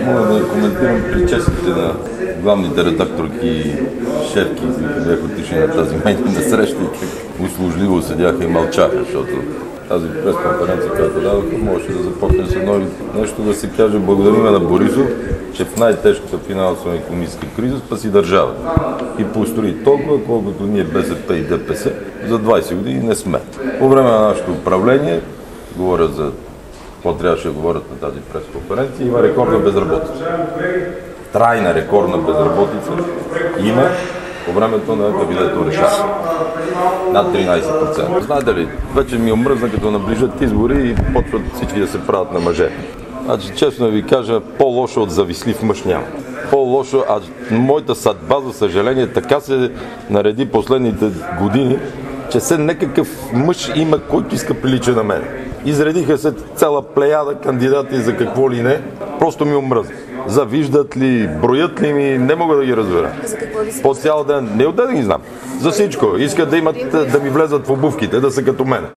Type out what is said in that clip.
мога да коментирам прическите на главните редакторки и шефки, които бяха отишли на тази медийна среща и как услужливо седяха и мълчаха, защото тази пресконференция, която дадоха, можеше да започне с едно нещо да се каже благодариме на Борисов, че в най-тежката финансова и икономическа криза спаси държавата. И построи толкова, колкото ние БСП и ДПС за 20 години не сме. По време на нашето управление, говоря за какво трябваше да говорят на тази пресконференция, има рекордна безработица. Трайна рекордна безработица има по времето на кабинета Орешарски. Над 13%. Знаете ли, вече ми омръзна, като наближат избори и почват всички да се правят на мъже. Значи, честно да ви кажа, по-лошо от завистлив мъж няма. По-лошо, а моята съдба, за съжаление, така се нареди последните години, че все някакъв мъж има, който иска прилича на мен. Изредиха се цяла плеяда кандидати за какво ли не, просто ми омръзна. Завиждат ли, броят ли ми, не мога да ги разбера. По цял ден, не отде да ги знам. За всичко. Искат да имат, да ми влезат в обувките, да са като мен.